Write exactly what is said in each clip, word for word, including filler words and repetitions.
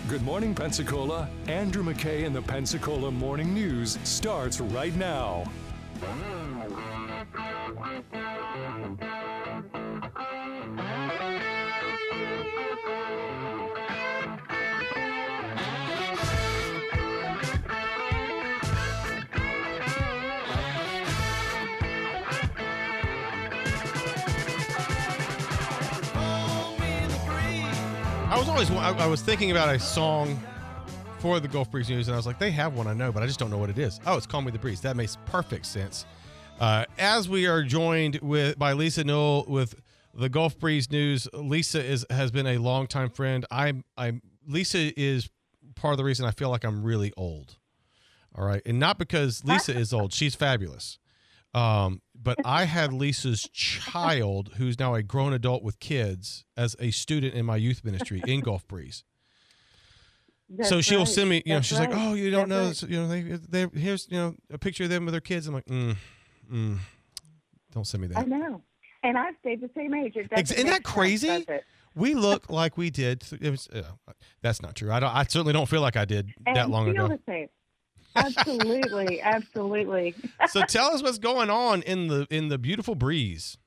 Good morning, Pensacola. Andrew McKay in the Pensacola Morning News starts right now. I was always I, I was thinking about a song for the Gulf Breeze News, and I was like, they have one I know, but I just don't know what it is. Oh, it's Call Me the Breeze. That makes perfect sense. Uh, as we are joined with by Lisa Newell with the Gulf Breeze News, Lisa is has been a longtime friend. I'm I'm Lisa is part of the reason I feel like I'm really old. All right, and not because Lisa is old; she's fabulous. Um, but I had Lisa's child, who's now a grown adult with kids, as a student in my youth ministry in Gulf Breeze. That's so she'll right. send me, you know, That's she's right. like, "Oh, you don't That's know, this, you know, they, they, here's, you know, a picture of them with their kids." I'm like, mm, mm, "Don't send me I that." know, and I've stayed the same age. It Ex- doesn't Isn't make that crazy? sense, does it? We look like we did. It was, uh, that's not true. I don't. I certainly don't feel like I did And that long feel ago. the same. Absolutely, absolutely. So tell us what's going on in the in the beautiful breeze.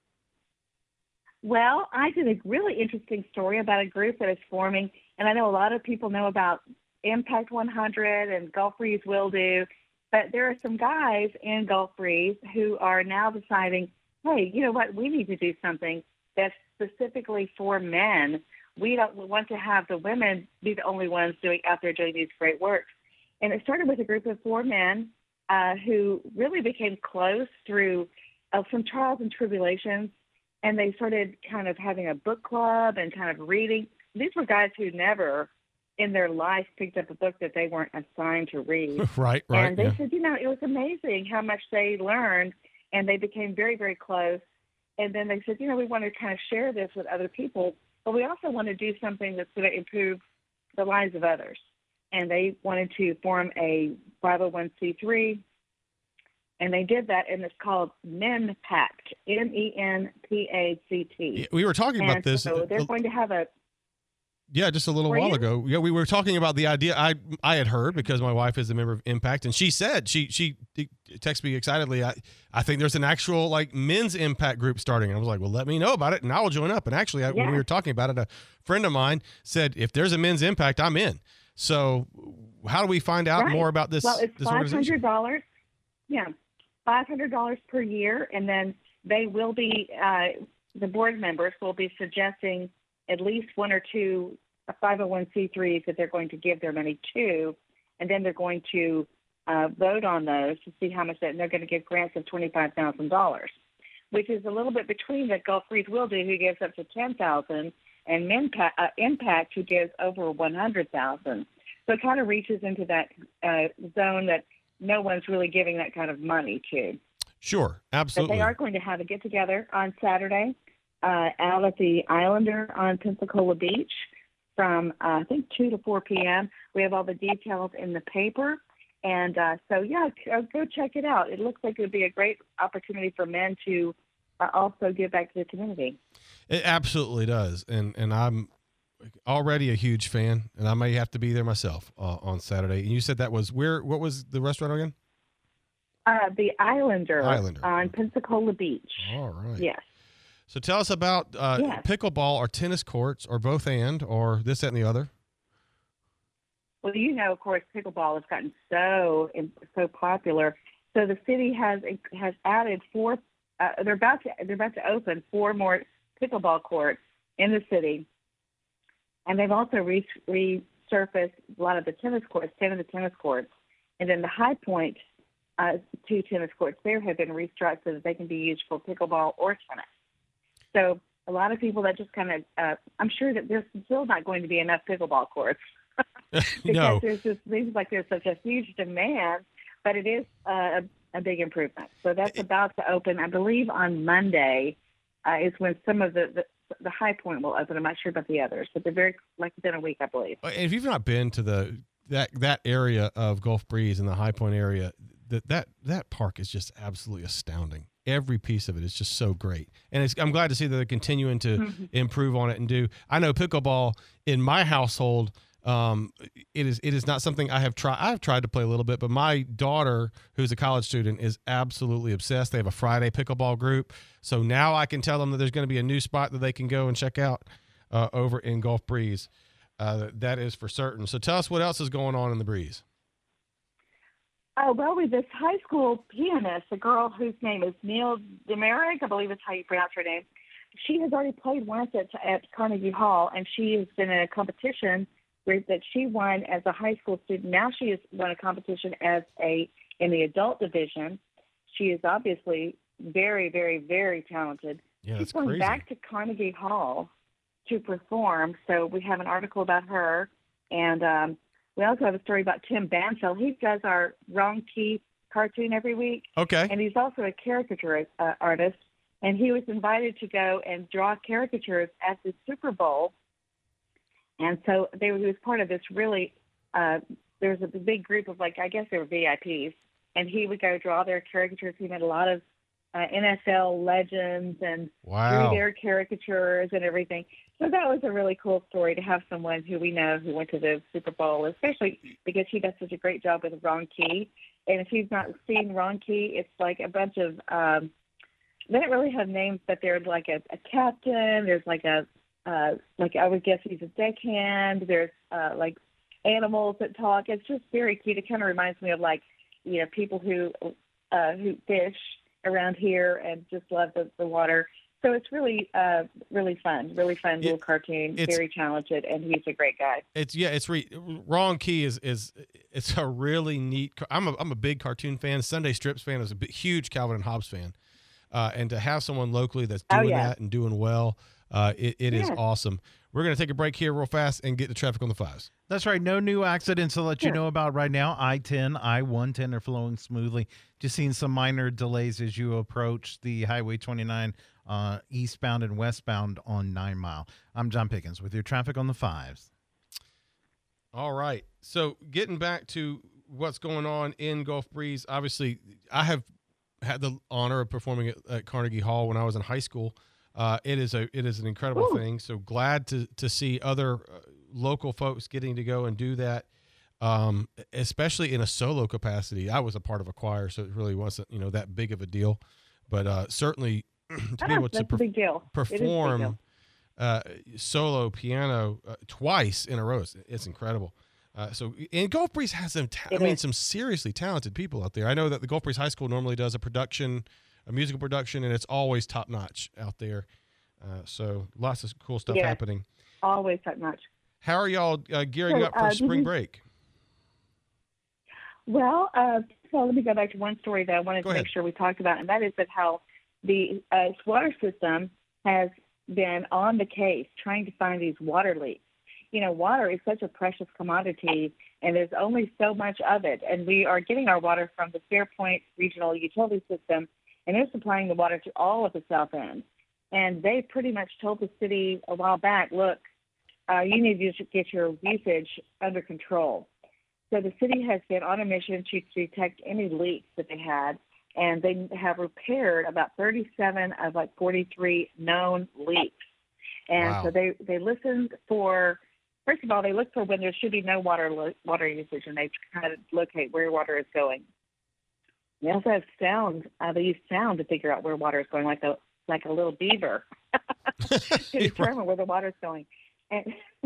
Well, I did a really interesting story about a group that is forming, and I know a lot of people know about Impact one hundred and Gulf Breeze Will Do, but there are some guys in Gulf Breeze who are now deciding, hey, you know what, we need to do something that's specifically for men. We don't want to have the women be the only ones doing out there doing these great works. And it started with a group of four men uh, who really became close through uh, some trials and tribulations. And they started kind of having a book club and kind of reading. These were guys who never in their life picked up a book that they weren't assigned to read. Right, right. And they yeah. said, you know, it was amazing how much they learned, and they became very, very close. And then they said, you know, we want to kind of share this with other people, but we also want to do something that's going to improve the lives of others. And they wanted to form a five oh one c three, and they did that, and it's called MENPACT, M E N P A C T. We were talking about And this. so they're going to have a Yeah, just a little Were while you? ago. Yeah, we were talking about the idea. I I had heard because my wife is a member of Impact, and she said she she texted me excitedly. I I think there's an actual like men's Impact group starting. And I was like, well, let me know about it, and I will join up. And actually, I, when Yeah. we were talking about it, a friend of mine said, if there's a men's Impact, I'm in. So, how do we find out Right. more about this? Well, it's this five organization? hundred dollars. Yeah, five hundred dollars per year, and then they will be uh, the board members will be suggesting at least one or two five oh one c threes that they're going to give their money to, and then they're going to uh, vote on those to see how much that, and they're going to give grants of twenty-five thousand dollars, which is a little bit between the Gulf Breeze Will Do, who gives up to ten thousand dollars, and Minpa- uh, Impact, who gives over one hundred thousand dollars. So it kind of reaches into that uh, zone that no one's really giving that kind of money to. Sure, But absolutely. they are going to have a get-together on Saturday uh, out at the Islander on Pensacola Beach from, uh, I think, two to four p.m. We have all the details in the paper. And uh, so, yeah, c- go check it out. It looks like it would be a great opportunity for men to uh, also give back to the community. It absolutely does, and and I'm already a huge fan, and I may have to be there myself uh, on Saturday. And you said that was where? What was the restaurant again? Uh, the Islander, Islander. on Pensacola Beach. All right. Yes. So tell us about uh, Yes. pickleball or tennis courts or both and or this, that, and the other. Well, you know, of course, pickleball has gotten so so popular. So the city has has added four. Uh, they're about to they're about to open four more pickleball courts in the city, and they've also re- resurfaced a lot of the tennis courts, ten of the tennis courts, and then the High Point uh, two tennis courts there have been restructured so that they can be used for pickleball or tennis. So a lot of people that just kind of, uh, I'm sure that there's still not going to be enough pickleball courts. because No. there's just seems like there's such a huge demand, but it is uh, a, a big improvement. So that's about to open, I believe, on Monday uh, is when some of the, the the High Point will open. I'm not sure about the others, but they're very like within a week, I believe. If you've not been to the that that area of Gulf Breeze and the High Point area, that that that park is just absolutely astounding. Every piece of it is just so great, and it's, I'm glad to see that they're continuing to Mhm. improve on it and do. I know pickleball in my household Um, it is it is not something I have tried. I've tried to play a little bit, but my daughter, who's a college student, is absolutely obsessed. They have a Friday pickleball group, so now I can tell them that there's going to be a new spot that they can go and check out uh, over in Gulf Breeze. Uh, that is for certain. So tell us what else is going on in the Breeze. Oh, well, with this high school pianist, a girl whose name is Neil Demerick, I believe is how you pronounce her name. She has already played once at, at Carnegie Hall, and she has been in a competition where that she won as a high school student. Now she has won a competition as a in the adult division. She is obviously very, very, very talented. Yeah, She's that's going crazy. back to Carnegie Hall to perform. So we have an article about her, and um, we also have a story about Tim Bansell. He does our Wrong Key cartoon every week. Okay. And he's also a caricature uh, artist. And he was invited to go and draw caricatures at the Super Bowl. And so they, he was part of this really, uh, there was a big group of, like, I guess they were V I Ps. And he would go draw their caricatures. He made a lot of uh, N F L legends and Wow. drew their caricatures and everything. So that was a really cool story to have someone who we know who went to the Super Bowl, especially because he does such a great job with Wrong Key. And if you've not seen Wrong Key, it's like a bunch of, um, they don't really have names, but they're like a, a captain. There's like a, uh, like I would guess he's a deckhand. There's uh, like animals that talk. It's just very cute. It kind of reminds me of like, you know, people who uh, who fish around here and just love the, the water. So it's really, uh, really fun, really fun little It- cartoon. it's- Very talented, and he's a great guy. It's yeah, it's re, Wrong Key is is it's a really neat. car- I'm a I'm a big cartoon fan, Sunday Strips fan. I was a big, huge Calvin and Hobbes fan, uh, and to have someone locally that's Oh, doing yeah. that and doing well, uh, it, it is Yeah. awesome. We're gonna take a break here real fast and get to traffic on the fives. That's right. No new accidents to let you Sure. know about right now. I ten, I one ten are flowing smoothly. Just seeing some minor delays as you approach the Highway twenty-nine uh, eastbound and westbound on Nine Mile. I'm John Pickens with your traffic on the fives. All right. So getting back to what's going on in Gulf Breeze, obviously I have had the honor of performing at, at Carnegie Hall when I was in high school. Uh, it is a it is an incredible Ooh. thing. So glad to to see other uh, local folks getting to go and do that, um, especially in a solo capacity. I was a part of a choir, so it really wasn't you know that big of a deal, but uh, certainly to be Ah, able to that's per- a big deal. It is a big deal. perform uh, solo piano uh, twice in a row. It's, it's incredible. Uh, so, and Gulf Breeze has some, ta- I It mean, is. some seriously talented people out there. I know that the Gulf Breeze High School normally does a production, a musical production, and it's always top notch out there. Uh, so, lots of cool stuff Yeah. happening. Always top notch. How are y'all uh, gearing So, up for uh, spring did you- break? Well, uh, so let me go back to one story that I wanted Go to ahead. make sure we talked about, and that is that how the uh, water system has been on the case trying to find these water leaks. You know, water is such a precious commodity, and there's only so much of it. And we are getting our water from the Fairpoint Regional Utility System, and they're supplying the water to all of the South End. And they pretty much told the city a while back, look, uh, you need to get your usage under control. So the city has been on a mission to detect any leaks that they had, and they have repaired about thirty-seven of like forty-three known leaks. And Wow. so they, they listened for, first of all, they look for when there should be no water lo- water usage, and they try to locate where water is going. They also have sound. Uh, they use sound to figure out where water is going, like a like a little beaver, to determine where the water is going. And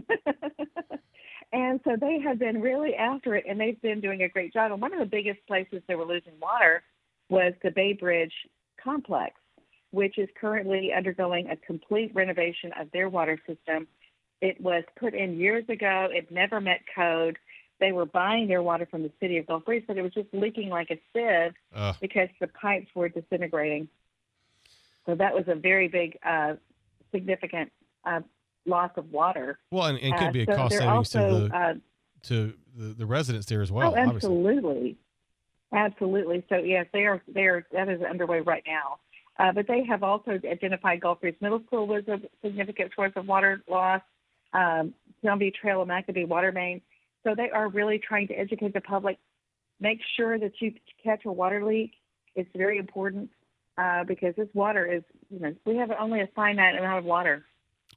and so they have been really after it, and they've been doing a great job. And one of the biggest places they were losing water was the Bay Bridge complex, which is currently undergoing a complete renovation of their water system. It was put in years ago. It never met code. They were buying their water from the city of Gulf Breeze, but it was just leaking like a sieve Uh, because the pipes were disintegrating. So that was a very big, uh, significant uh, loss of water. well, and, and could Uh, be a so cost they're savings to also, the uh, to the, the residents there as well. oh, obviously. absolutely, absolutely. So yes, they are. They are. That is underway right now. Uh, but they have also identified Gulf Breeze Middle School was a significant source of water loss. Um, Zombie Trail and Maccabee water main. So they are really trying to educate the public. Make sure that you catch a water leak. It's very important uh, because this water is. You know, we have only a finite amount of water.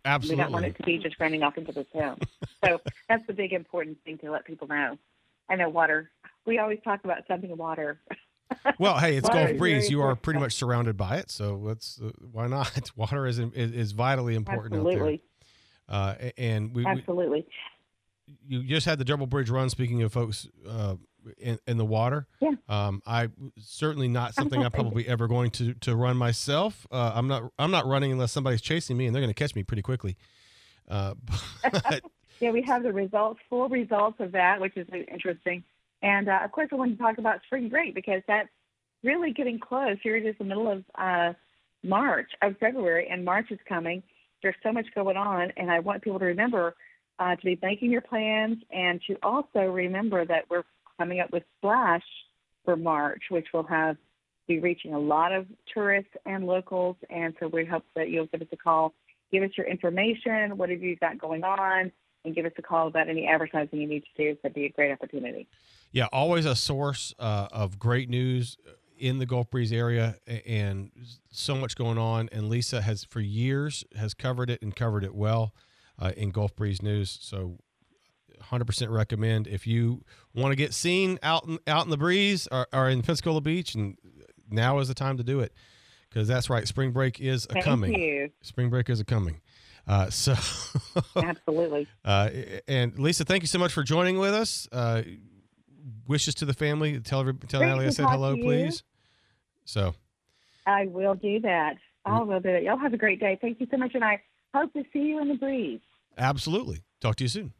Absolutely. We don't want it to be just running off into the town. So that's the big important thing to let people know. I know water. We always talk about something water. Well, hey, it's Water Gulf is Breeze. very You are important. pretty much surrounded by it, so let's uh, why not? Water is is, is vitally important Absolutely. out there. Uh, and we, we Absolutely. you just had the Double Bridge run. Speaking of folks uh, in, in the water, Yeah. um, I certainly not something I'm probably ever going to to run myself. Uh, I'm not I'm not running unless somebody's chasing me, and they're going to catch me pretty quickly. Uh, but, Yeah, we have the results, full results of that, which is interesting. And, uh, of course, I want to talk about spring break because that's really getting close. Here it is the middle of uh, March, of February, and March is coming. There's so much going on, and I want people to remember uh, to be making your plans and to also remember that we're coming up with Splash for March, which will have be reaching a lot of tourists and locals. And so we hope that you'll give us a call, give us your information, what have you got going on, and give us a call about any advertising you need to do. That'd be a great opportunity. yeah, always a source uh, of great news in the Gulf Breeze area, a- and so much going on. And Lisa has, for years, has covered it and covered it well uh, in Gulf Breeze News. So, one hundred percent recommend if you want to get seen out in, out in the breeze or, or in Pensacola Beach, and now is the time to do it because that's right. Spring break is a Thank coming. you. Spring break is a coming. Uh, so, Absolutely. uh, and Lisa, thank you so much for joining with us. Uh, wishes to the family. Tell every, tell Great Natalie I to said talk hello, to you. please. So, I will do that. I will do that. Y'all have a great day. Thank you so much, and I hope to see you in the breeze. absolutely. Talk to you soon.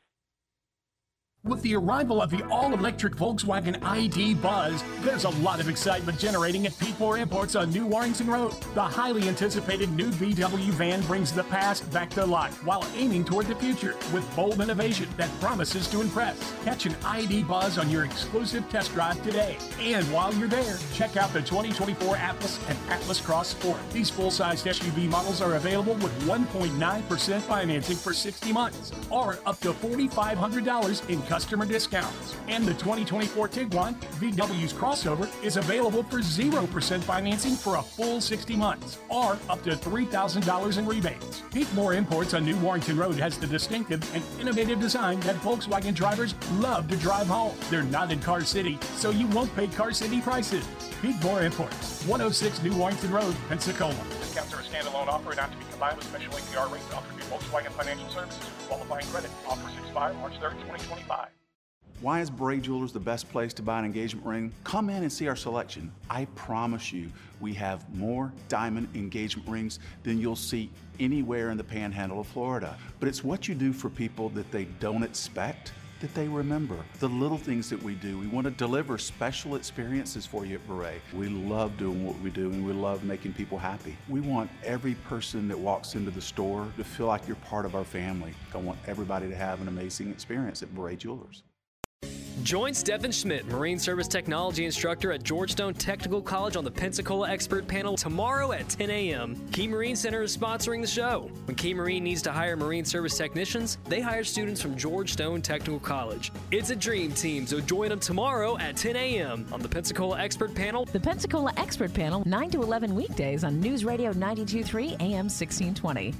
With the arrival of the all-electric Volkswagen I D Buzz, there's a lot of excitement generating at P four Imports on New Warrington Road. The highly anticipated new V W van brings the past back to life while aiming toward the future with bold innovation that promises to impress. Catch an I D Buzz on your exclusive test drive today. And while you're there, check out the twenty twenty-four Atlas and Atlas Cross Sport. These full-sized S U V models are available with one point nine percent financing for sixty months or up to four thousand five hundred dollars in customer discounts. And the twenty twenty-four Tiguan, V W's crossover, is available for zero percent financing for a full sixty months or up to three thousand dollars in rebates. Peakmore Imports on New Warrington Road has the distinctive and innovative design that Volkswagen drivers love to drive home. They're not in Car City, so you won't pay Car City prices. Peakmore Imports, one oh six New Warrington Road, Pensacola. Discounts are a standalone offer not to be combined with special A P R rates offered through Volkswagen Financial Services for qualifying credit. Offers expire March third, twenty twenty-five. Why is Bray Jewelers the best place to buy an engagement ring? Come in and see our selection. I promise you, we have more diamond engagement rings than you'll see anywhere in the panhandle of Florida. But it's what you do for people that they don't expect that they remember. The little things that we do. We want to deliver special experiences for you at Beret. We love doing what we do, and we love making people happy. We want every person that walks into the store to feel like you're part of our family. I want everybody to have an amazing experience at Beret Jewelers. Join Stephen Schmidt, Marine Service Technology Instructor at Georgetown Technical College on the Pensacola Expert Panel tomorrow at ten a.m. Key Marine Center is sponsoring the show. When Key Marine needs to hire Marine Service technicians, they hire students from Georgetown Technical College. It's a dream team, so join them tomorrow at ten a.m. on the Pensacola Expert Panel. The Pensacola Expert Panel, nine to eleven weekdays on News Radio ninety-two point three A M sixteen twenty.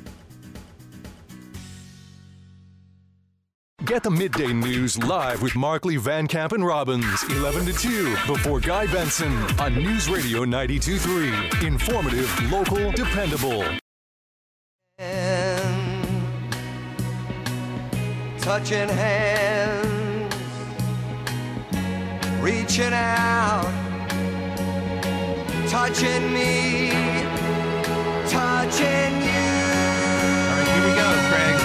Get the midday news live with Markley, Van Camp, and Robbins, eleven to two, before Guy Benson on News Radio ninety-two point three. Informative, local, dependable. Touching hands, reaching out, touching me, touching you. All right, here we go, Craig.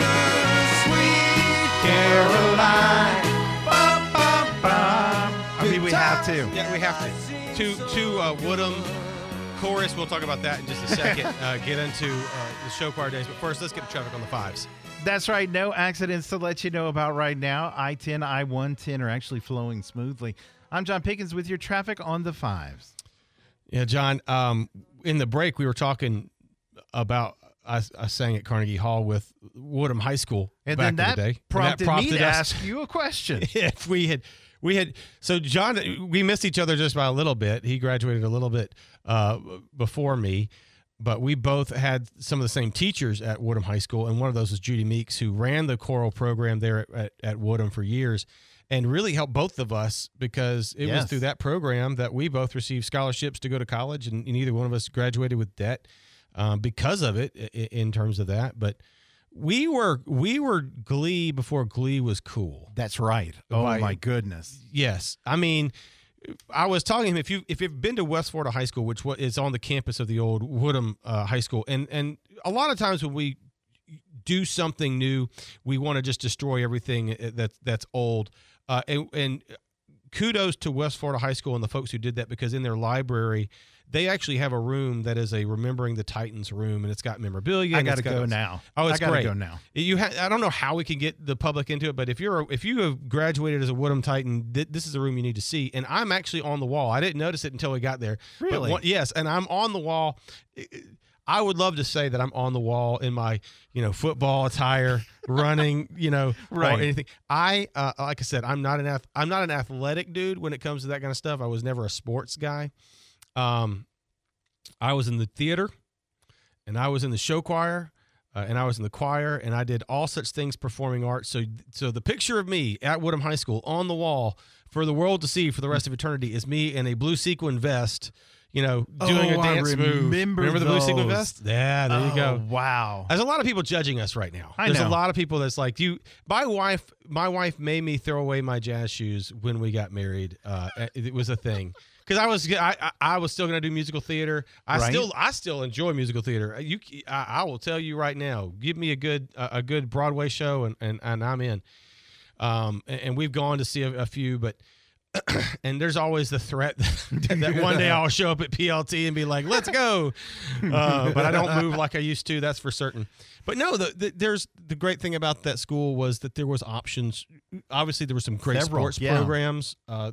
Caroline. Ba, ba, ba. I mean, we have to. Yeah, we have to. To to uh, Woodham chorus. We'll talk about that in just a second. uh, get into uh, the show choir days, but first, let's get the traffic on the fives. That's right. No accidents to let you know about right now. I ten, I one ten are actually flowing smoothly. I'm John Pickens with your traffic on the fives. Yeah, John. Um, in the break, we were talking about. I, I sang at Carnegie Hall with Woodham High School And back then in that the day. prompted, and that prompted me to us, ask you a question. if we had, we had. So John, we missed each other just by a little bit. He graduated a little bit uh, before me, but we both had some of the same teachers at Woodham High School, and one of those was Judy Meeks, who ran the choral program there at, at, at Woodham for years, and really helped both of us because it Yes. was through that program that we both received scholarships to go to college, and, and neither one of us graduated with debt um, because of it in, in terms of that. But we were we were Glee before Glee was cool. That's right. Oh, By- my goodness. Yes, I mean, I was talking to him. If you if you've been to West Florida High School, which wa- is on the campus of the old Woodham uh, High School, and and a lot of times when we do something new, we want to just destroy everything that's that's old. Uh, and, and kudos to West Florida High School and the folks who did that, because in their library, they actually have a room that is a Remembering the Titans room, and it's got memorabilia. I and got it's to got go a- now. Oh, it's I gotta great. go now. You ha- I don't know how we can get the public into it, but if you're a, if you have graduated as a Woodham Titan, th- this is a room you need to see. And I'm actually on the wall. I didn't notice it until we got there. But Really? one- yes, and I'm on the wall. I would love to say that I'm on the wall in my, you know, football attire, running, you know, Right. or anything. I, uh, like I said, I'm not an ath- I'm not an athletic dude when it comes to that kind of stuff. I was never a sports guy. Um, I was in the theater, and I was in the show choir, uh, and I was in the choir, and I did all such things performing arts. So, so the picture of me at Woodham High School on the wall for the world to see for the rest of eternity is me in a blue sequin vest, you know, doing Oh, a I dance move. remember Remember the blue sequin those. vest? Yeah, there you Oh, go. wow. There's a lot of people judging us right now. I There's know. a lot of people that's like, you. My wife, my wife made me throw away my jazz shoes when we got married. Uh, it was a thing because I was, I, I, I was still going to do musical theater. I Right. still, I still enjoy musical theater. You, I, I will tell you right now, give me a good, a, a good Broadway show, and and, and I'm in. Um, and, and we've gone to see a, a few, but. And there's always the threat that, that one day I'll show up at P L T and be like, let's go. Uh, but I don't move like I used to. That's for certain. But no, the, the, there's the great thing about that school was that there was options. Obviously, there were some great Several, sports yeah. programs, uh,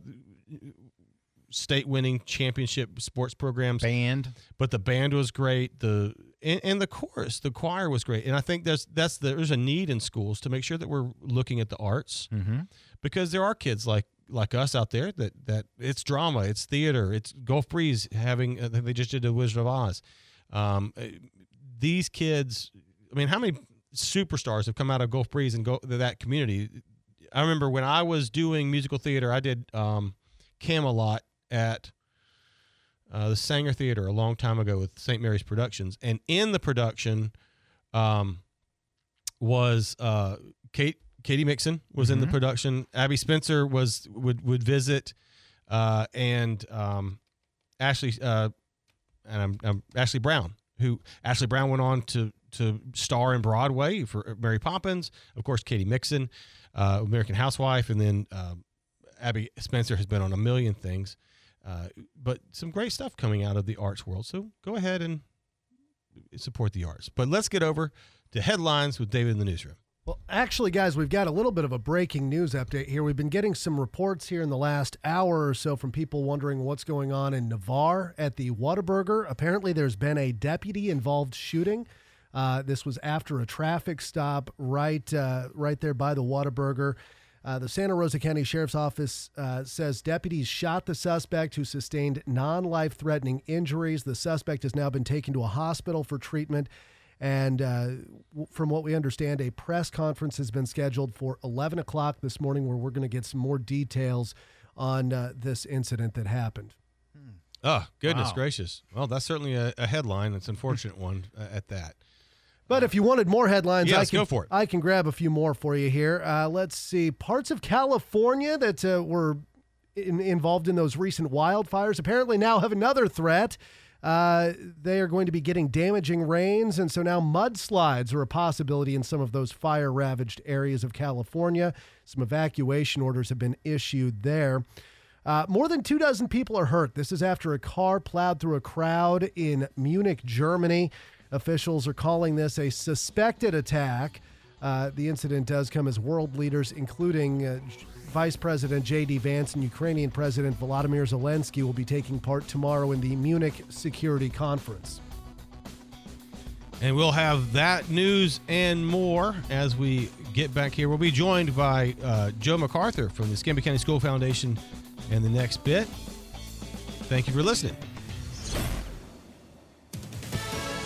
state winning championship sports programs. Band. But the band was great. The and, and the chorus, the choir was great. And I think there's that's the, there's a need in schools to make sure that we're looking at the arts, Mm-hmm. because there are kids like like us out there that that it's drama, it's theater, it's Gulf Breeze having uh, they just did the Wizard of Oz. Um, uh, these kids, I mean, how many superstars have come out of Gulf Breeze and go that community? I remember when I was doing musical theater, I did um, Camelot at uh, the Sanger Theater a long time ago with Saint Mary's Productions, and in the production um, was uh, Kate. Katie Mixon was in the Mhm. production. Abby Spencer was would would visit, uh, and um, Ashley uh, and I'm, I'm Ashley Brown, who Ashley Brown went on to to star in Broadway for Mary Poppins. Of course, Katie Mixon, uh, American Housewife, and then uh, Abby Spencer has been on a million things. Uh, but some great stuff coming out of the arts world. So go ahead and support the arts. But let's get over to headlines with David in the newsroom. Well, actually, guys, we've got a little bit of a breaking news update here. We've been getting some reports here in the last hour or so from people wondering what's going on in Navarre at the Whataburger. Apparently, there's been a deputy-involved shooting. Uh, this was after a traffic stop right uh, right there by the Whataburger. Uh, the Santa Rosa County Sheriff's Office uh, says deputies shot the suspect, who sustained non-life-threatening injuries. The suspect has now been taken to a hospital for treatment. And uh, w- from what we understand, a press conference has been scheduled for eleven o'clock this morning, where we're going to get some more details on uh, this incident that happened. Oh, goodness Wow. gracious. Well, that's certainly a, a headline. It's an unfortunate one uh, at that. But if you wanted more headlines, Yeah, I let's can go for it. I can grab a few more for you here. Uh, let's see. Parts of California that uh, were in, involved in those recent wildfires apparently now have another threat. Uh, they are going to be getting damaging rains, and so now mudslides are a possibility in some of those fire-ravaged areas of California. Some evacuation orders have been issued there. Uh, more than two dozen people are hurt. This is after a car plowed through a crowd in Munich, Germany. Officials are calling this a suspected attack. Uh, the incident does come as world leaders, including uh, Vice President J D Vance and Ukrainian President Volodymyr Zelensky, will be taking part tomorrow in the Munich Security Conference. And we'll have that news and more as we get back here. We'll be joined by uh, Joe MacArthur from the Escambia County School Foundation in the next bit. Thank you for listening.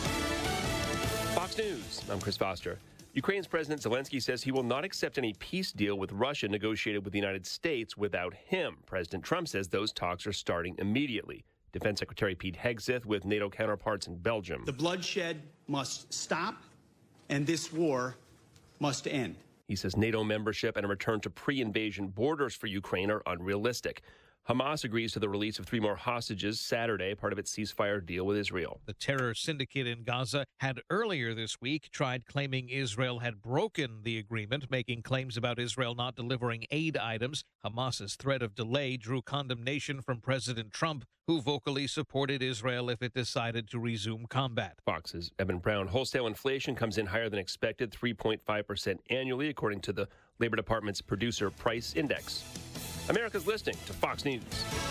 I'm Chris Foster. Ukraine's President Zelensky says he will not accept any peace deal with Russia negotiated with the United States without him. President Trump says those talks are starting immediately. Defense Secretary Pete Hegseth with NATO counterparts in Belgium. The bloodshed must stop, and this war must end. He says NATO membership and a return to pre-invasion borders for Ukraine are unrealistic. Hamas agrees to the release of three more hostages Saturday, part of its ceasefire deal with Israel. The terror syndicate in Gaza had earlier this week tried claiming Israel had broken the agreement, making claims about Israel not delivering aid items. Hamas's threat of delay drew condemnation from President Trump, who vocally supported Israel if it decided to resume combat. Fox's Evan Brown. Wholesale inflation comes in higher than expected, three point five percent annually, according to the Labor Department's Producer Price Index. America's listening to Fox News.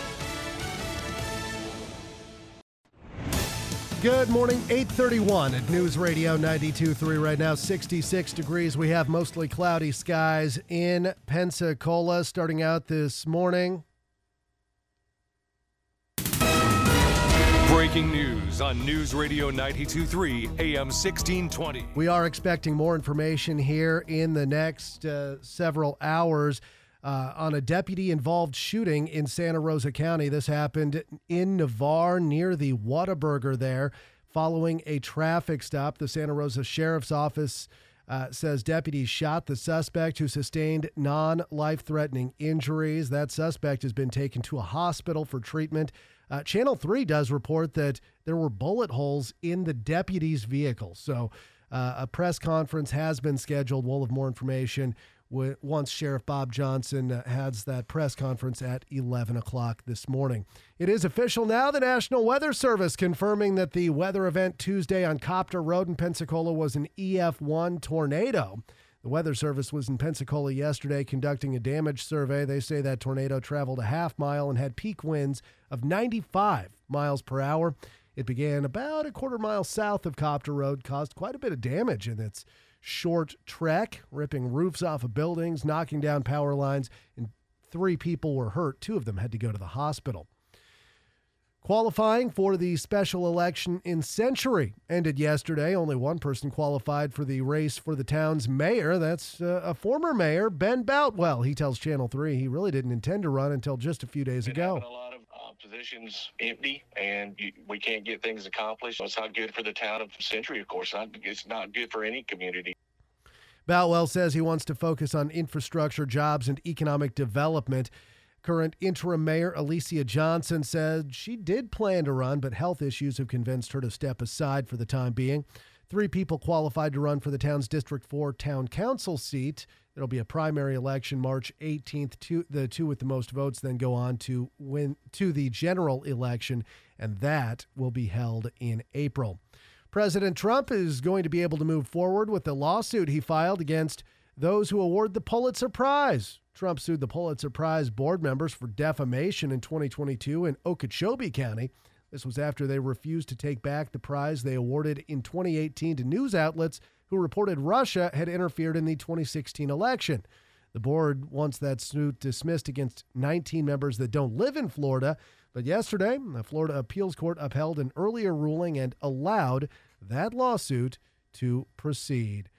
Good morning, eight thirty-one at News Radio ninety-two point three. Right now, sixty-six degrees. We have mostly cloudy skies in Pensacola starting out this morning. Breaking news on News Radio ninety-two point three, A M sixteen twenty. We are expecting more information here in the next uh, several hours. Uh, on a deputy-involved shooting in Santa Rosa County. This happened in Navarre near the Whataburger there following a traffic stop. The Santa Rosa Sheriff's Office uh, says deputies shot the suspect who sustained non-life-threatening injuries. That suspect has been taken to a hospital for treatment. Uh, Channel three does report that there were bullet holes in the deputy's vehicle. So uh, a press conference has been scheduled. We'll have more information once Sheriff Bob Johnson uh, has that press conference at eleven o'clock this morning. It is official now. The National Weather Service confirming that the weather event Tuesday on Copter Road in Pensacola was an E F one tornado. The Weather Service was in Pensacola yesterday conducting a damage survey. They say that tornado traveled a half mile and had peak winds of ninety-five miles per hour. It began about a quarter mile south of Copter Road, caused quite a bit of damage in its short trek, ripping roofs off of buildings, knocking down power lines, and three people were hurt. Two of them had to go to the hospital. Qualifying for the special election in Century ended yesterday. Only one person qualified for the race for the town's mayor. That's uh, a former mayor, Ben Boutwell. He tells Channel three he really didn't intend to run until just a few days ago. A lot of uh, positions empty, and you, we can't get things accomplished. It's not good for the town of Century, of course. Not, it's not good for any community. Boutwell says he wants to focus on infrastructure, jobs, and economic development. Current interim mayor Alicia Johnson said she did plan to run, but health issues have convinced her to step aside for the time being. Three people qualified to run for the town's District four town council seat. It'll be a primary election March eighteenth. Two, the two with the most votes then go on to win to the general election, and that will be held in April. President Trump is going to be able to move forward with the lawsuit he filed against those who award the Pulitzer Prize. Trump sued the Pulitzer Prize board members for defamation in twenty twenty-two in Okeechobee County. This was after they refused to take back the prize they awarded in twenty eighteen to news outlets who reported Russia had interfered in the twenty sixteen election. The board wants that suit dismissed against nineteen members that don't live in Florida. But yesterday, the Florida Appeals Court upheld an earlier ruling and allowed that lawsuit to proceed.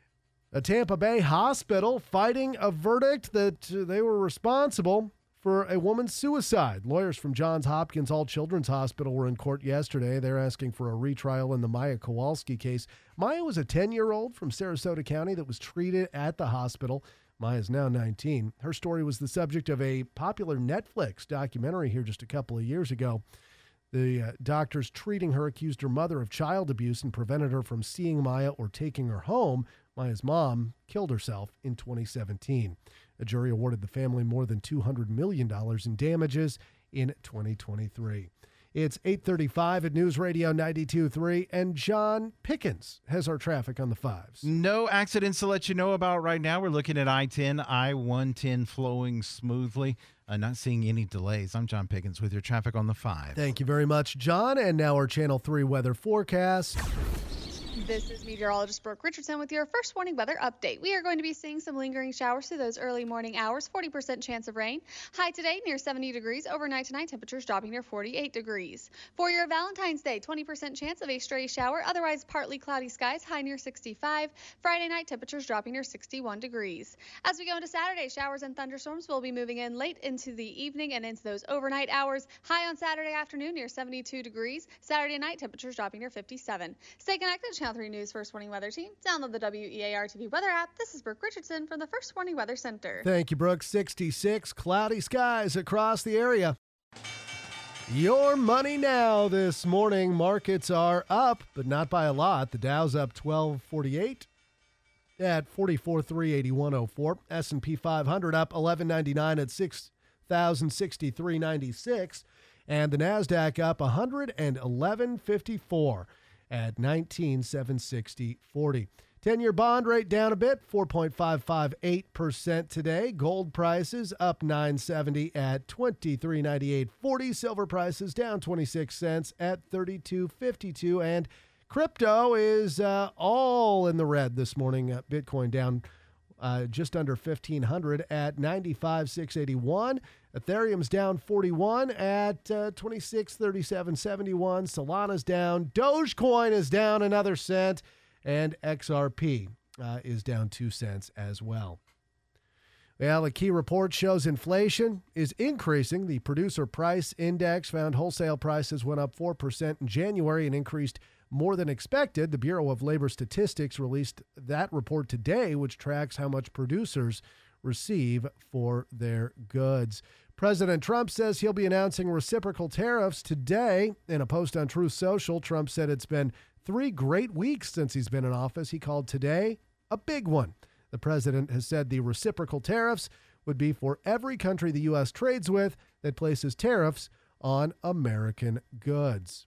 A Tampa Bay hospital fighting a verdict that they were responsible for a woman's suicide. Lawyers from Johns Hopkins All Children's Hospital were in court yesterday. They're asking for a retrial in the Maya Kowalski case. Maya was a ten-year-old from Sarasota County that was treated at the hospital. Maya is now nineteen. Her story was the subject of a popular Netflix documentary here just a couple of years ago. The uh, doctors treating her accused her mother of child abuse and prevented her from seeing Maya or taking her home. Maya's mom killed herself in twenty seventeen. A jury awarded the family more than two hundred million dollars in damages in twenty twenty-three. It's eight thirty-five at News Radio ninety-two point three, and John Pickens has our traffic on the fives. No accidents to let you know about right now. We're looking at I ten, I one ten flowing smoothly. Uh, not seeing any delays. I'm John Pickens with your traffic on the five. Thank you very much, John. And now our Channel three weather forecast. This is meteorologist Brooke Richardson with your first warning weather update. We are going to be seeing some lingering showers through those early morning hours, forty percent chance of rain. High today near seventy degrees. Overnight tonight, temperatures dropping near forty-eight degrees. For your Valentine's Day, twenty percent chance of a stray shower, otherwise partly cloudy skies, high near sixty-five. Friday night, temperatures dropping near sixty-one degrees. As we go into Saturday, showers and thunderstorms will be moving in late into the evening and into those overnight hours. High on Saturday afternoon near seventy-two degrees. Saturday night, temperatures dropping near fifty-seven. Stay connected to Channel three News First Warning Weather Team. Download the W E A R T V weather app. This is Brooke Richardson from the First Warning Weather Center. Thank you, Brooke. sixty-six, cloudy skies across the area. Your money now this morning. Markets are up, but not by a lot. The Dow's up twelve forty-eight at forty-four three eighty-one oh four. S and P five hundred up eleven ninety-nine at six thousand sixty-three ninety-six. And the NASDAQ up one hundred eleven fifty-four at nineteen seven sixty forty. ten-year bond rate down a bit, four point five five eight percent today. Gold prices up nine seventy at twenty-three ninety-eight forty. Silver prices down twenty-six cents at thirty-two fifty-two. And crypto is uh, all in the red this morning. Uh, Bitcoin down uh, just under fifteen hundred at ninety-five six eighty-one. Ethereum's down forty-one at uh, twenty-six thirty-seven seventy-one. Solana's down. Dogecoin is down another cent. And X R P uh, is down two cents as well. Well, a key report shows inflation is increasing. The Producer Price Index found wholesale prices went up four percent in January and increased more than expected. The Bureau of Labor Statistics released that report today, which tracks how much producers receive for their goods. President Trump says he'll be announcing reciprocal tariffs today. In a post on Truth Social, Trump said it's been three great weeks since he's been in office. He called today a big one. The president has said the reciprocal tariffs would be for every country the U S trades with that places tariffs on American goods.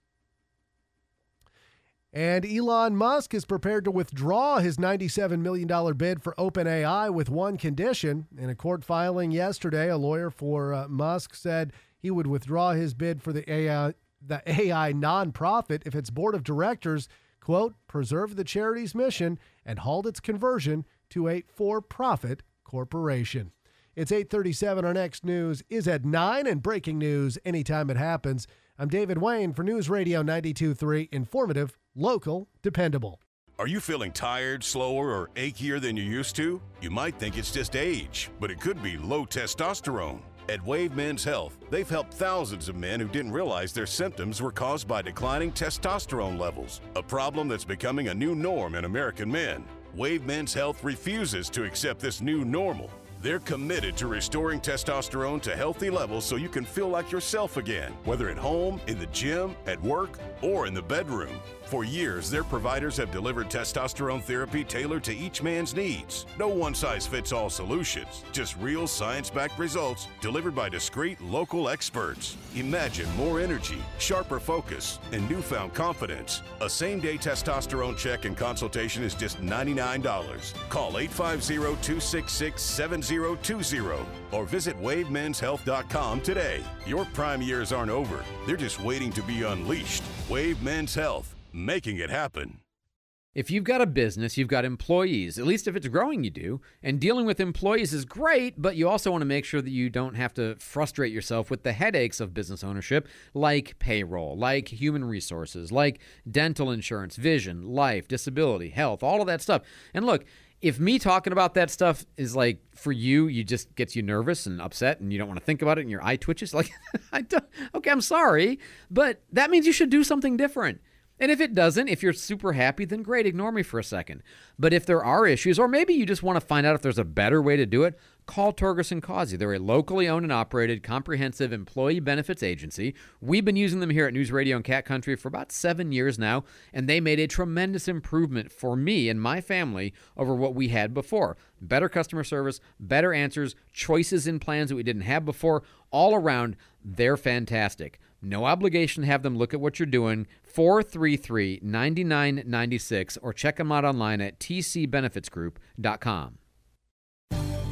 And Elon Musk is prepared to withdraw his ninety-seven million dollars bid for OpenAI with one condition. In a court filing yesterday, a lawyer for uh, Musk said he would withdraw his bid for the A I, the A I nonprofit if its board of directors, quote, preserve the charity's mission and halt its conversion to a for-profit corporation. It's eight thirty-seven. Our next news is at nine, and breaking news anytime it happens. I'm David Wayne for News Radio ninety-two point three, informative, local, dependable. Are you feeling tired, slower, or achier than you used to? You might think it's just age, but it could be low testosterone. At Wave Men's Health, they've helped thousands of men who didn't realize their symptoms were caused by declining testosterone levels, a problem that's becoming a new norm in American men. Wave Men's Health refuses to accept this new normal. They're committed to restoring testosterone to healthy levels so you can feel like yourself again, whether at home, in the gym, at work, or in the bedroom. For years, their providers have delivered testosterone therapy tailored to each man's needs. No one-size-fits-all solutions, just real science-backed results delivered by discreet local experts. Imagine more energy, sharper focus, and newfound confidence. A same-day testosterone check and consultation is just ninety-nine dollars. Call eight five zero, two six six, seven zero two zero or visit wave mens health dot com today. Your prime years aren't over. They're just waiting to be unleashed. Wave Men's Health. Making it happen. If you've got a business, you've got employees, at least if it's growing, you do. And dealing with employees is great, but you also want to make sure that you don't have to frustrate yourself with the headaches of business ownership, like payroll, like human resources, like dental insurance, vision, life, disability, health, all of that stuff. And look, if me talking about that stuff is like, for you, you just gets you nervous and upset and you don't want to think about it and your eye twitches, like, I don't, okay, I'm sorry, but that means you should do something different. And if it doesn't, if you're super happy, then great, ignore me for a second. But if there are issues, or maybe you just want to find out if there's a better way to do it, call Torgerson and Causey. They're a locally owned and operated comprehensive employee benefits agency. We've been using them here at News Radio and Cat Country for about seven years now, and they made a tremendous improvement for me and my family over what we had before. Better customer service, better answers, choices in plans that we didn't have before. All around, they're fantastic. No obligation to have them look at what you're doing. four three three, nine nine nine six or check them out online at t c benefits group dot com.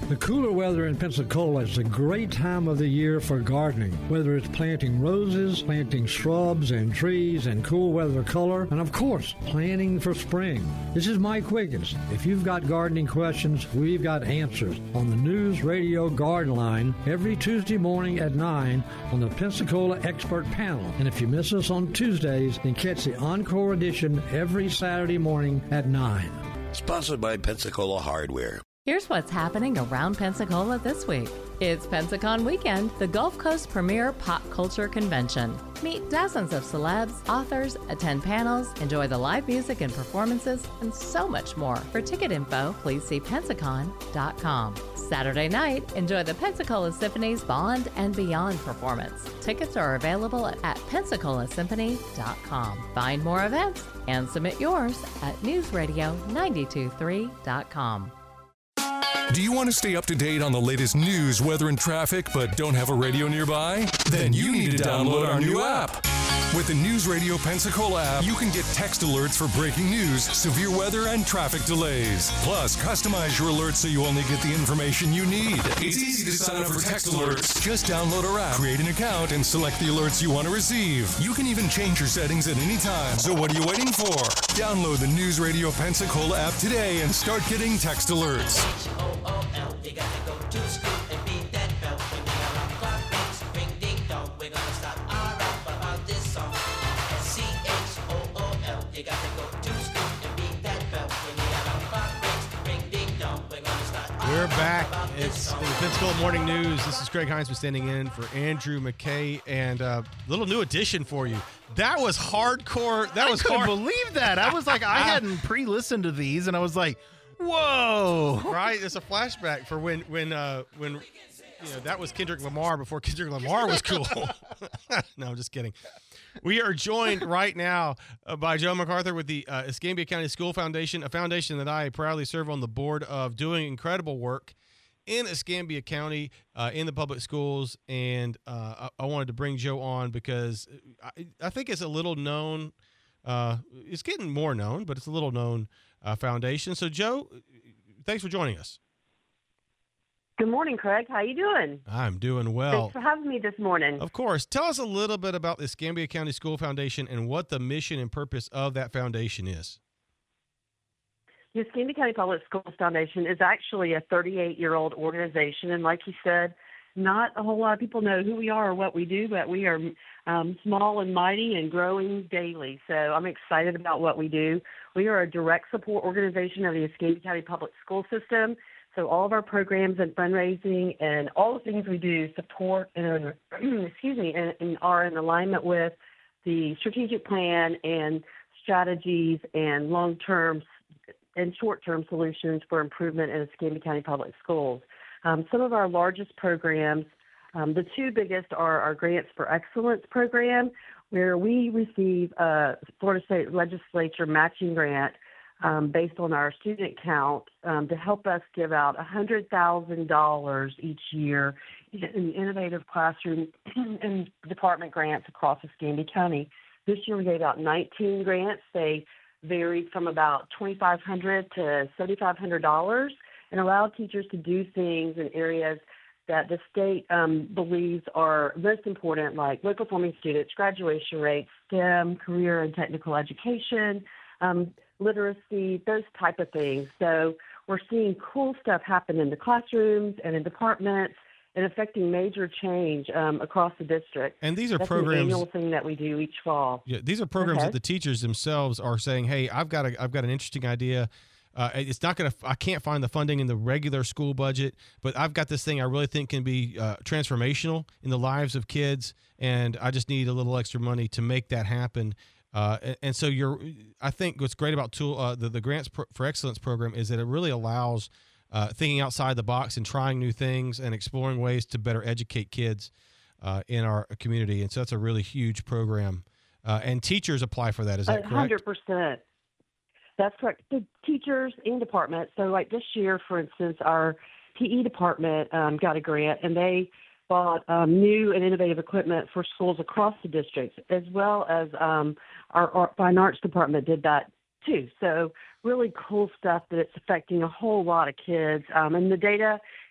The cooler weather in Pensacola is a great time of the year for gardening, whether it's planting roses, planting shrubs and trees and cool weather color, and of course, planting for spring. This is Mike Wiggins. If you've got gardening questions, we've got answers on the News Radio Garden Line every Tuesday morning at nine on the Pensacola Expert Panel. And if you miss us on Tuesdays, then catch the Encore edition every Saturday morning at nine. Sponsored by Pensacola Hardware. Here's what's happening around Pensacola this week. It's Pensacon Weekend, the Gulf Coast premier pop culture convention. Meet dozens of celebs, authors, attend panels, enjoy the live music and performances, and so much more. For ticket info, please see pensacon dot com. Saturday night, enjoy the Pensacola Symphony's Bond and Beyond performance. Tickets are available at pensacola symphony dot com. Find more events and submit yours at news radio nine two three dot com. Do you want to stay up to date on the latest news, weather, and traffic, but don't have a radio nearby? Then you need to download our new app. With the News Radio Pensacola app, you can get text alerts for breaking news, severe weather, and traffic delays. Plus, customize your alerts so you only get the information you need. It's easy to sign up for text alerts. Just download our app, create an account, and select the alerts you want to receive. You can even change your settings at any time. So what are you waiting for? Download the News Radio Pensacola app today and start getting text alerts. You got to go to school and beat that bell when the alarm clock rings. Ring ding dong, we're gonna start our rap about this song. S C H O O L. You got to go to school and beat that bell when the alarm clock rings. Ring ding dong, we're gonna start our We're rap back. about this It's song. the Pensacola Morning News. This is Greg Hines standing in for Andrew McKay, and a little new addition for you. That was hardcore. That I was couldn't hard. believe that. I was like, I hadn't pre-listened to these, and I was like, whoa. Right? It's a flashback for when when uh, when you know that was Kendrick Lamar before Kendrick Lamar was cool. No, I'm just kidding. We are joined right now uh, by Joe MacArthur with the uh, Escambia County School Foundation, a foundation that I proudly serve on the board of, doing incredible work in Escambia County uh, in the public schools. And uh, I, I wanted to bring Joe on because I, I think it's a little known. Uh, it's getting more known, but it's a little known uh, foundation. So, Joe, thanks for joining us. Good morning, Craig. How you doing? I'm doing well. Thanks for having me this morning. Of course. Tell us a little bit about the Escambia County School Foundation and what the mission and purpose of that foundation is. The Escambia County Public Schools Foundation is actually a thirty-eight-year-old organization, and like you said, not a whole lot of people know who we are or what we do, but we are um, small and mighty and growing daily. So I'm excited about what we do. We are a direct support organization of the Escambia County Public School System. So all of our programs and fundraising and all the things we do support and excuse me and, and are in alignment with the strategic plan and strategies and long-term and short-term solutions for improvement in Escambia County Public Schools. Um, some of our largest programs, um, the two biggest are our Grants for Excellence program, where we receive a Florida State Legislature matching grant um, based on our student count um, to help us give out one hundred thousand dollars each year in innovative classroom and department grants across Escambia County. This year we gave out nineteen grants. They varied from about twenty-five hundred dollars to seventy-five hundred dollars and allowed teachers to do things in areas that the state um, believes are most important, like low-performing students, graduation rates, STEM, career and technical education, um, literacy, those type of things. So we're seeing cool stuff happen in the classrooms and in departments and affecting major change um, across the district. And these are That's programs. an annual thing that we do each fall. Yeah, these are programs Okay. that the teachers themselves are saying, "Hey, I've got a, I've got an interesting idea. Uh, it's not going to, I can't find the funding in the regular school budget, but I've got this thing I really think can be uh, transformational in the lives of kids, and I just need a little extra money to make that happen." Uh, and, and so you're, I think what's great about tool, uh, the, the Grants for Excellence program is that it really allows uh, thinking outside the box and trying new things and exploring ways to better educate kids uh, in our community. And so that's a really huge program. Uh, and teachers apply for that. Is that A correct? hundred percent. That's correct. The teachers and departments. So, like this year, for instance, our P E department um, got a grant, and they bought um, new and innovative equipment for schools across the districts, as well as um, our, our fine arts department did that too. So, really cool stuff that it's affecting a whole lot of kids. Um, and the data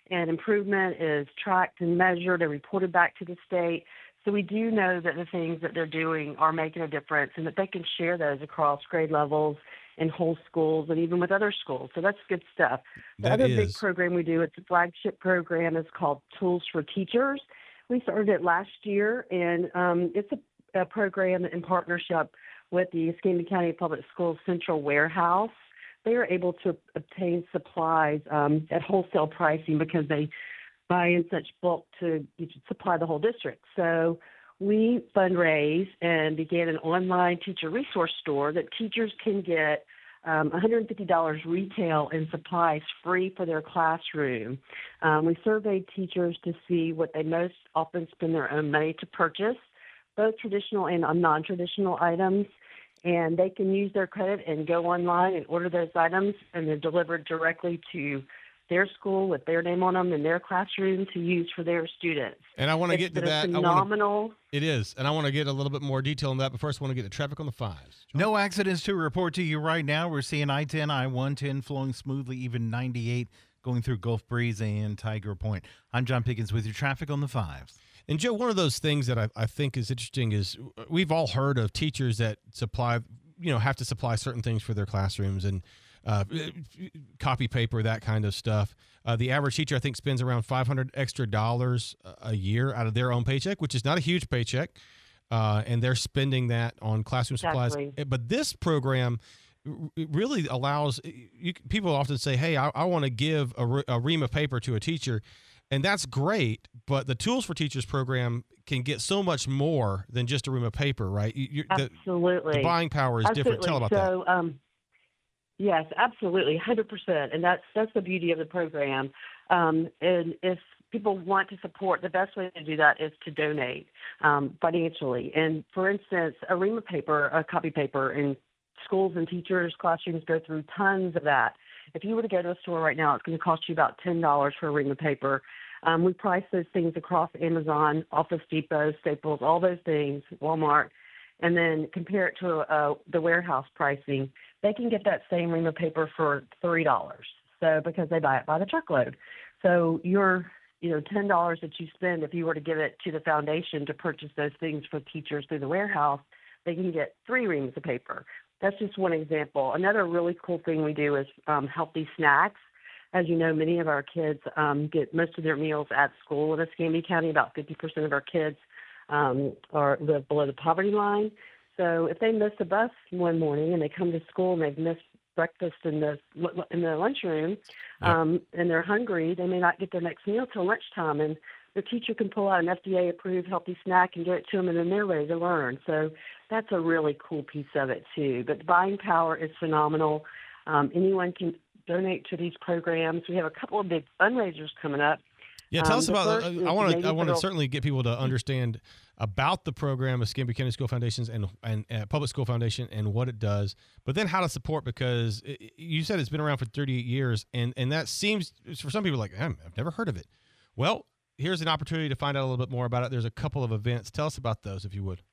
and improvement is tracked and measured and reported back to the state. So we do know that the things that they're doing are making a difference and that they can share those across grade levels in whole schools and even with other schools. So that's good stuff. The That other big is. program we do, it's a flagship program, is called Tools for Teachers. We started it last year, and um, it's a, a program in partnership with the Escambia County Public Schools Central Warehouse. They are able to obtain supplies um, at wholesale pricing because they buy in such bulk to supply the whole district. So we fundraise and began an online teacher resource store that teachers can get um, one hundred fifty dollars retail and supplies free for their classroom. Um, we surveyed teachers to see what they most often spend their own money to purchase, both traditional and non-traditional items. And they can use their credit and go online and order those items, and they're delivered directly to their school with their name on them in their classroom to use for their students. And I want to It's get to been a that. I wanna- Phenomenal. It is. And I want to get a little bit more detail on that. But first, I want to get the traffic on the fives. No accidents to report to you right now. We're seeing I ten, I one ten flowing smoothly, even ninety-eight going through Gulf Breeze and Tiger Point. I'm John Pickens with your traffic on the fives. And Joe, one of those things that I, I think is interesting is we've all heard of teachers that supply, you know, have to supply certain things for their classrooms and uh, copy paper, that kind of stuff. Uh, the average teacher, I think, spends around five hundred extra dollars a year out of their own paycheck, which is not a huge paycheck. Uh, and they're spending that on classroom Exactly. supplies. But this program it really allows you, people often say, hey, I, I want to give a, re- a ream of paper to a teacher. And that's great, but the Tools for Teachers program can get so much more than just a ream of paper, right? You, you- the- Absolutely. The, buying power is different. Absolutely. Tell about so, Um, yes, absolutely, one hundred percent. And that's that's the beauty of the program. Um, and if people want to support, the best way to do that is to donate um, financially. And for instance, a ream of paper, a copy paper, in schools and teachers' classrooms go through tons of that. If you were to go to a store right now, it's going to cost you about ten dollars for a ream of paper. Um, we price those things across Amazon, Office Depot, Staples, all those things, Walmart, and then compare it to uh, the warehouse pricing. They can get that same ream of paper for three dollars. So because they buy it by the truckload. So your, you know, ten dollars that you spend, if you were to give it to the foundation to purchase those things for teachers through the warehouse, they can get three reams of paper. That's just one example. Another really cool thing we do is um, healthy snacks. As you know, many of our kids um, get most of their meals at school in Escambia County. About fifty percent of our kids um, are live below the poverty line. So if they miss a bus one morning and they come to school and they've missed breakfast in the in the lunchroom um, and they're hungry, they may not get their next meal till lunchtime. And the teacher can pull out an F D A-approved healthy snack and give it to them, and then they're ready to learn. So that's a really cool piece of it, too. But the buying power is phenomenal. Um, anyone can donate to these programs. We have a couple of big fundraisers coming up. Yeah, tell Um, us the about. first Uh, is I want to. Navy I want to Federal- certainly get people to understand about the program of Escambia County School Foundations and and uh, Public School Foundation and what it does, but then how to support, because it, you said it's been around for thirty-eight years, and and that seems for some people like "Hmm, I've never heard of it. Well, here's an opportunity to find out a little bit more about it. There's a couple of events. Tell us about those, if you would.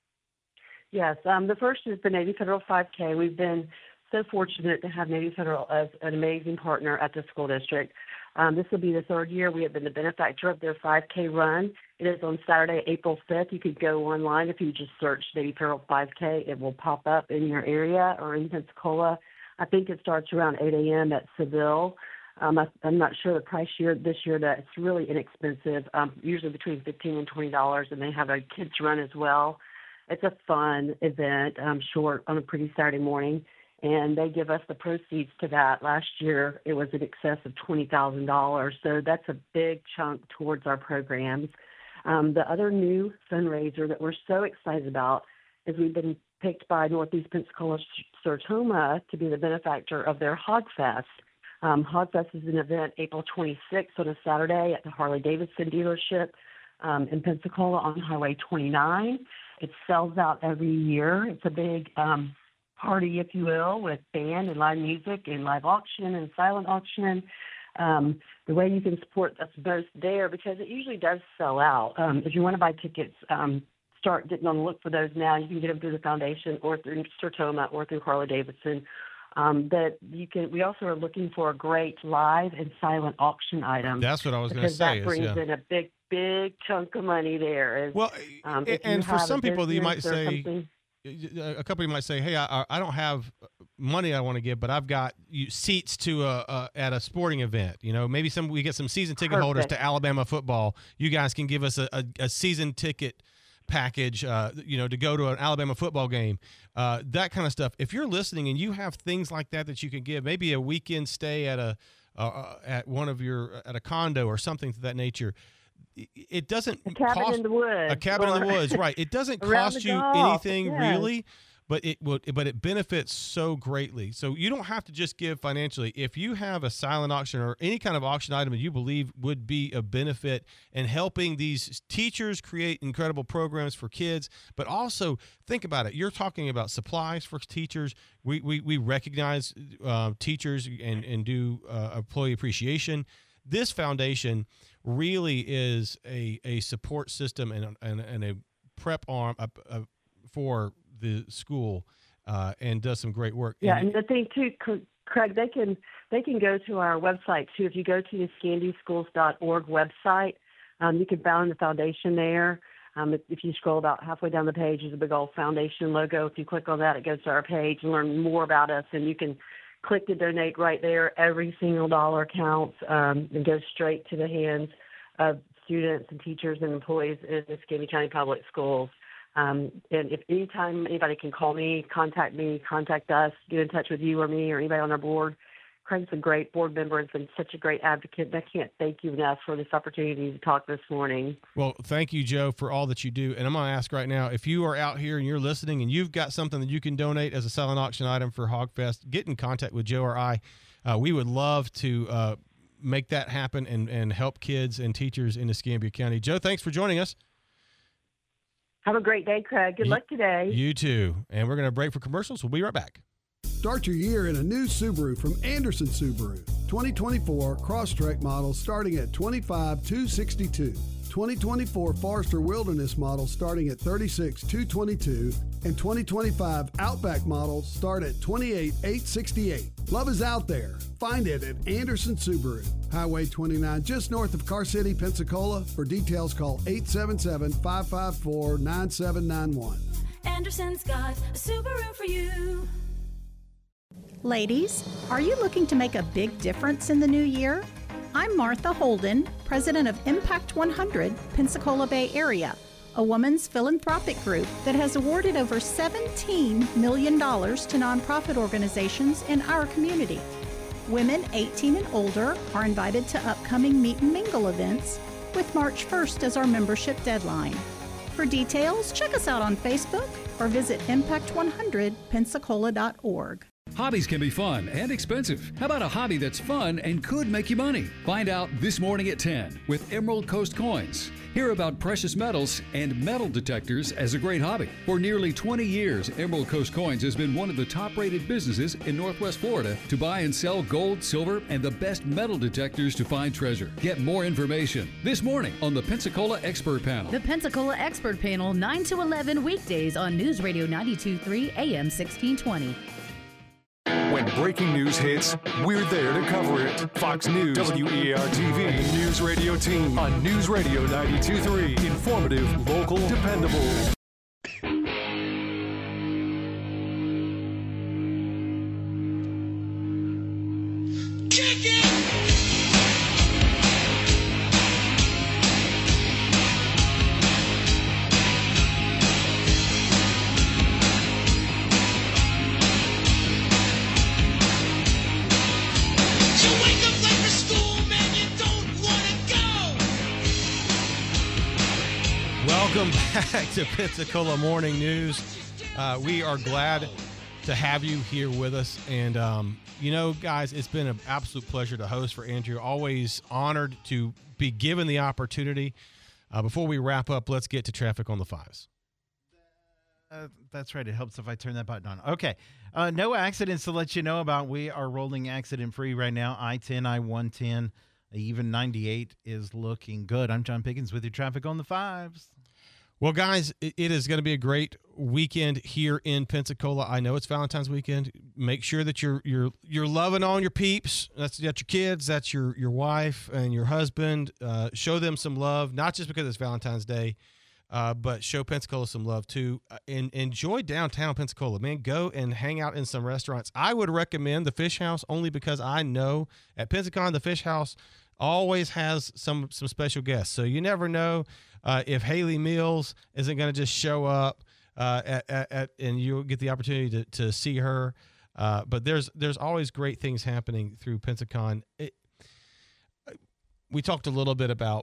Yes, um, the first is the Navy Federal five K. We've been so fortunate to have Navy Federal as an amazing partner at the school district. Um, this will be the third year we have been the benefactor of their five K run. It is on Saturday, April fifth. You could go online if you just search Navy Federal five K. It will pop up in your area or in Pensacola. I think it starts around eight a.m. at Seville. Um, I, I'm not sure the price year this year. That it's really inexpensive, um, usually between fifteen and twenty dollars, and they have a kids run as well. It's a fun event, um, short on a pretty Saturday morning, and they give us the proceeds to that. Last year, it was in excess of twenty thousand dollars, so that's a big chunk towards our programs. Um, the other new fundraiser that we're so excited about is we've been picked by Northeast Pensacola Sertoma to be the benefactor of their Hog Fest. Um, Hog Fest is an event April twenty-sixth on a Saturday at the Harley-Davidson dealership um, in Pensacola on Highway twenty-nine. It sells out every year. It's a big um, party, if you will, with band and live music and live auction and silent auction. Um, the way you can support us most there, because it usually does sell out. Um, if you want to buy tickets, um, start getting on the look for those now. You can get them through the foundation or through Sertoma or through Harley-Davidson Um, but you can. We also are looking for a great live and silent auction item. That's what I was going to because say. that brings is, yeah. in a big, big chunk of money there. As, Well, um, if and you for have some a people, you might business or say, something- a company might say, "Hey, I, I don't have money I want to give, but I've got you seats to a, a at a sporting event. You know, maybe some we get some season ticket holders Perfect. to Alabama football. You guys can give us a, a, a season ticket package, uh, you know, to go to an Alabama football game, uh, that kind of stuff. If you're listening and you have things like that that you can give, maybe a weekend stay at a uh, at one of your at a condo or something to that nature." It doesn't A cabin cost in the woods. a cabin in the or- woods, right? It doesn't around cost the you golf, anything yes. really, but it will, but it benefits so greatly. So you don't have to just give financially. If you have a silent auction or any kind of auction item that you believe would be a benefit in helping these teachers create incredible programs for kids, but also think about it. You're talking about supplies for teachers. We we we recognize uh, teachers and and do uh, employee appreciation. This foundation really is a, a support system and, and, and a prep arm uh, uh, for the school uh, and does some great work. Yeah, and and the thing too, C- Craig, they can they can go to our website too. If you go to the scandy schools dot org website, um, you can find the foundation there. Um, if, if you scroll about halfway down the page, there's a big old foundation logo. If you click on that, it goes to our page and learn more about us, and you can click to donate right there. Every single dollar counts um, and goes straight to the hands of students and teachers and employees in the Escambia County Public Schools. Um, and if anytime anybody can call me, contact me, contact us, get in touch with you or me or anybody on our board. Craig's a great board member and has been such a great advocate. And I can't thank you enough for this opportunity to talk this morning. Well, thank you, Joe, for all that you do. And I'm going to ask right now, if you are out here and you're listening and you've got something that you can donate as a silent auction item for HogFest, get in contact with Joe or I. Uh, we would love to uh, make that happen and, and help kids and teachers in Escambia County. Joe, thanks for joining us. Have a great day, Craig. Good You- luck today. You too. And we're going to break for commercials. We'll be right back. Start your year in a new Subaru from Anderson Subaru. twenty twenty-four Crosstrek models starting at twenty-five thousand two hundred sixty-two dollars. twenty twenty-four Forester Wilderness models starting at thirty-six thousand two hundred twenty-two dollars. And twenty twenty-five Outback models start at twenty-eight thousand eight hundred sixty-eight dollars. Love is out there. Find it at Anderson Subaru. Highway twenty-nine, just north of Car City, Pensacola. For details, call eight seven seven, five five four, nine seven nine one. Anderson's got a Subaru for you. Ladies, are you looking to make a big difference in the new year? I'm Martha Holden, president of Impact one hundred, Pensacola Bay Area, a women's philanthropic group that has awarded over seventeen million dollars to nonprofit organizations in our community. Women eighteen and older are invited to upcoming Meet and Mingle events, with March first as our membership deadline. For details, check us out on Facebook or visit impact one hundred pensacola dot org. Hobbies can be fun and expensive. How about a hobby that's fun and could make you money? Find out this morning at ten with Emerald Coast Coins. Hear about precious metals and metal detectors as a great hobby. For nearly twenty years, Emerald Coast Coins has been one of the top-rated businesses in Northwest Florida to buy and sell gold, silver, and the best metal detectors to find treasure. Get more information this morning on the Pensacola Expert Panel. The Pensacola Expert Panel, nine to eleven weekdays on News Radio ninety-two point three A M sixteen twenty. When breaking news hits, we're there to cover it. Fox News, W E A R T V, and the News Radio team on News Radio ninety-two point three. Informative, local, dependable. Welcome back to Pensacola Morning News. Uh, we are glad to have you here with us. And, um, you know, guys, it's been an absolute pleasure to host for Andrew. Always honored to be given the opportunity. Uh, before we wrap up, let's get to traffic on the fives. Uh, that's right. It helps if I turn that button on. Okay. Uh, no accidents to let you know about. We are rolling accident-free right now. I ten, I one ten, even ninety-eight is looking good. I'm John Pickens with your traffic on the fives. Well, guys, it, it is going to be a great weekend here in Pensacola. I know it's Valentine's weekend. Make sure that you're you're you're loving on your peeps. That's, that's your kids. That's your your wife and your husband. Uh, show them some love, not just because it's Valentine's Day, uh, but show Pensacola some love too. Uh, and enjoy downtown Pensacola, man. Go and hang out in some restaurants. I would recommend the Fish House only because I know at Pensacon the Fish House always has some some special guests. So you never know uh, if Haley Mills isn't going to just show up uh, at, at, at and you'll get the opportunity to, to see her. Uh, but there's there's always great things happening through Pensacon. It, we talked a little bit about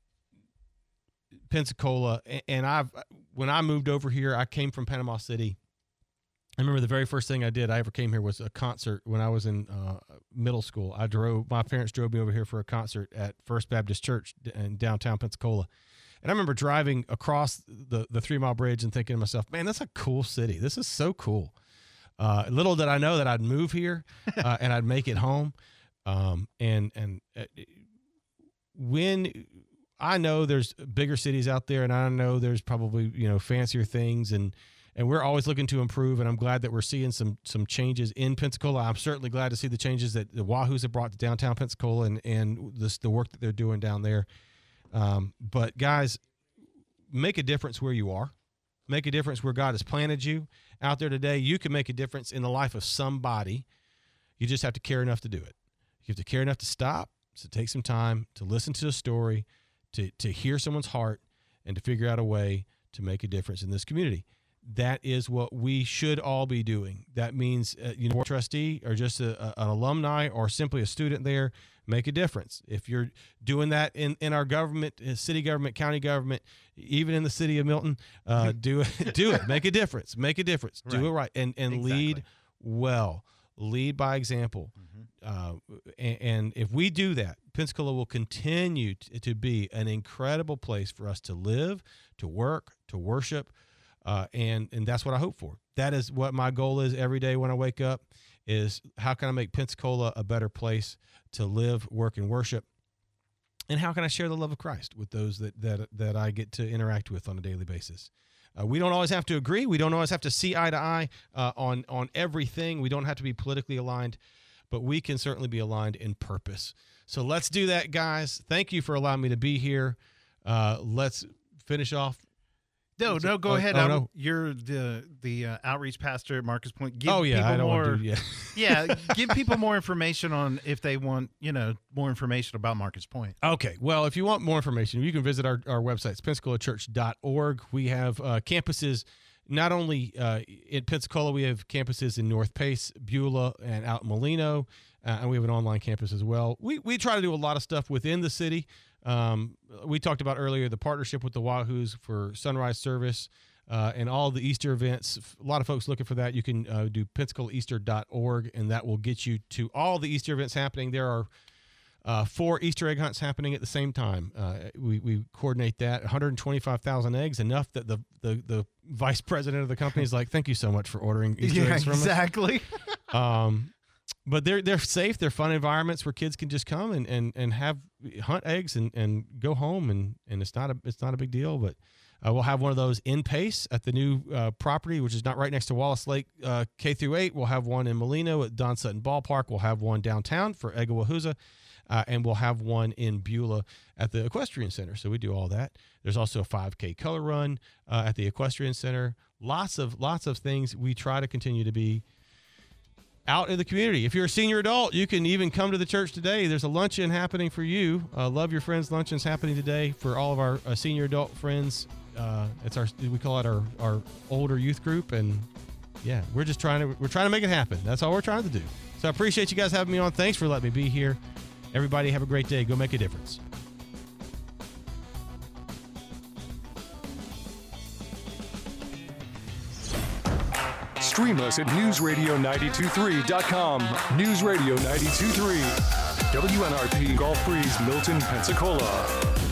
Pensacola, and I've when I moved over here, I came from Panama City. I remember the very first thing I did, I ever came here, was a concert when I was in uh, middle school. I drove, my parents drove me over here for a concert at First Baptist Church in downtown Pensacola. And I remember driving across the, the Three Mile Bridge and thinking to myself, man, that's a cool city. This is so cool. Uh, little did I know that I'd move here uh, and I'd make it home. Um, and and uh, when I know there's bigger cities out there, and I know there's probably, you know, fancier things, and And we're always looking to improve, and I'm glad that we're seeing some some changes in Pensacola. I'm certainly glad to see the changes that the Wahoos have brought to downtown Pensacola, and and this, the work that they're doing down there. Um, but guys, make a difference where you are. Make a difference where God has planted you. Out there today, you can make a difference in the life of somebody. You just have to care enough to do it. You have to care enough to stop, to take some time, to listen to a story, to to hear someone's heart, and to figure out a way to make a difference in this community. That is what we should all be doing. That means, uh, you know, a trustee or just a, a, an alumni or simply a student there, make a difference. If you're doing that in, in our government, city government, county government, even in the city of Milton, uh, do it, do it, make a difference, make a difference, right. Do it right, and, and exactly. lead well, lead by example. Mm-hmm. Uh, and, and if we do that, Pensacola will continue to, to be an incredible place for us to live, to work, to worship. Uh, and and that's what I hope for. That is what my goal is every day when I wake up, is how can I make Pensacola a better place to live, work, and worship? And how can I share the love of Christ with those that that that I get to interact with on a daily basis? Uh, we don't always have to agree. We don't always have to see eye to eye uh, on, on everything. We don't have to be politically aligned, but we can certainly be aligned in purpose. So let's do that, guys. Thank you for allowing me to be here. Uh, let's finish off. No, no, go oh, ahead. Oh, um, no. You're the the uh, outreach pastor at Marcus Point. Give oh yeah, people I don't more, want to do, yeah. yeah, give people more information on if they want, you know, more information about Marcus Point. Okay, well, if you want more information, you can visit our, our website, it's pensacola church dot org. We have uh, campuses not only uh, in Pensacola, we have campuses in North Pace, Beulah, and out in Molino, uh, and we have an online campus as well. We we try to do a lot of stuff within the city. Um, we talked about earlier the partnership with the Wahoos for sunrise service uh, and all the Easter events. A lot of folks looking for that. You can uh, do pensacola easter dot org, and that will get you to all the Easter events happening. There are uh, four Easter egg hunts happening at the same time. Uh, we, we coordinate that. one hundred twenty-five thousand eggs, enough that the, the, the vice president of the company is like, thank you so much for ordering Easter yeah, eggs from exactly. us. Exactly. um, But they're they're safe. They're fun environments where kids can just come and, and, and have hunt eggs and, and go home, and, and it's not a it's not a big deal. But uh, we'll have one of those in Pace at the new uh, property, which is not right next to Wallace Lake uh, K through eight. We'll have one in Molino at Don Sutton Ballpark. We'll have one downtown for Egga Wahooza, uh, and we'll have one in Beulah at the Equestrian Center. So we do all that. There's also a five K color run uh, at the Equestrian Center. Lots of lots of things. We try to continue to be out in the community. If you're a senior adult, you can even come to the church today. There's a luncheon happening for you. Uh, Love Your Friends luncheon's happening today for all of our uh, senior adult friends. Uh, it's our we call it our, our older youth group, and yeah, we're just trying to we're trying to make it happen. That's all we're trying to do. So I appreciate you guys having me on. Thanks for letting me be here. Everybody have a great day. Go make a difference. Stream us at news radio nine two three dot com. News Radio nine two three. W N R P Gulf Breeze, Milton, Pensacola.